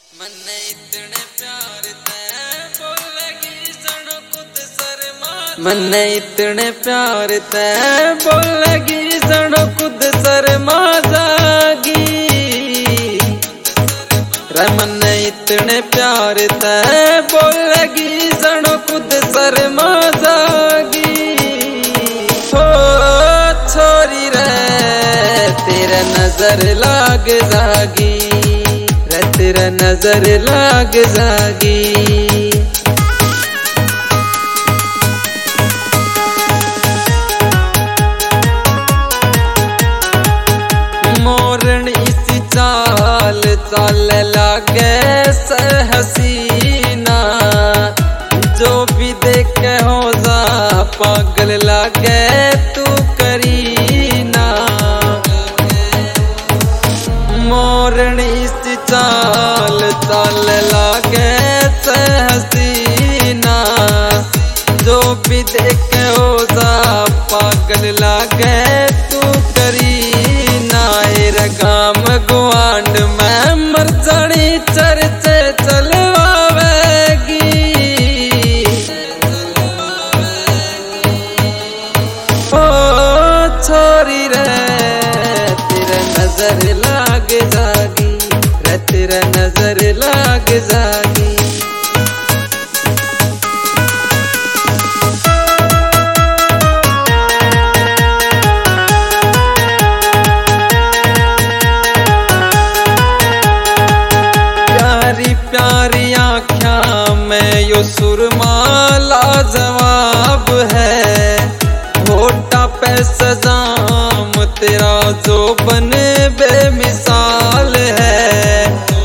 मन्ने इतने प्यार ते बोलेगी जनो खुद शर्मा, मन्ने इतने प्यार ते बोलेगी जनो खुद शर्मा जागी। रे मन्ने इतने प्यार ते बोलेगी जनो खुद शर्मा जागी। हो छोरी रे तेरा नजर लाग जागी, तेरा नजर लाग जागी। मोरन इसी चाल चाल लागे से हसीना, जो भी देखे हो जा पागल लागे तू करीना। मोरन इसी चाल चाल लागे से हसीना, जो भी देखे हो जा पागल लागे तू करीना। गाम गुआंड में मर जानी चर्चे चलवावेगी। ओ छोरी रे तेरा नजर लाग जागी, रे तेरा नजर लाग जागी। प्यारी प्यारी आँखों में यो सुरमा लाजवाब है, होठा पे सजाम तेरा जो बन बेमिसाल है।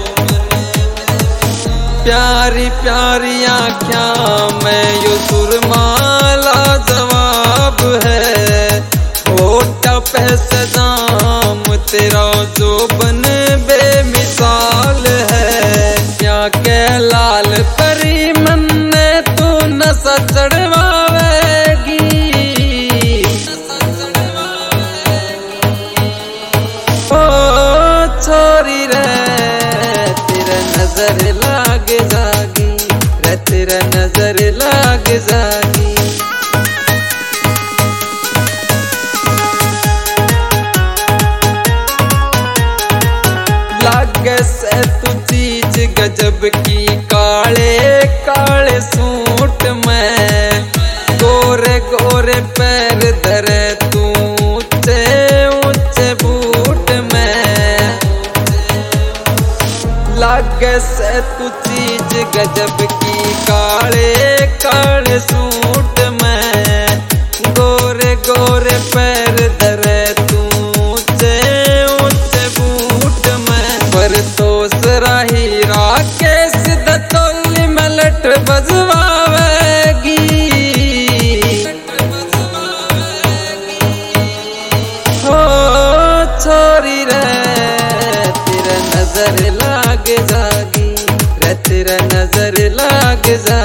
प्यारी प्यारी आँखों में यो सुरमा लाजवाब है, होठा पे सजाम तेरा जो बन बेमिसाल है। क्या के लाल परी मन्ने तू नशा चढ़वावेगी। ओ छोरी रे तेरा नजर लाग जागी, रे तेरा नजर लाग जागी। लागे से तू चीज गजब की काले काले सूट में, गोरे गोरे पैर धरे तू ऊंचे ऊंचे बूट में। लागे से तू चीज गजब की काले काले सूट में, गोरे गोरे पैर धरे तू ऊंचे ऊंचे बूट में। पर तो सराही राकेश दतोली में लट बजवावेगी। हो छोरी रे तेरा नजर लाग जागी, रे तेरा नजर लाग जागी।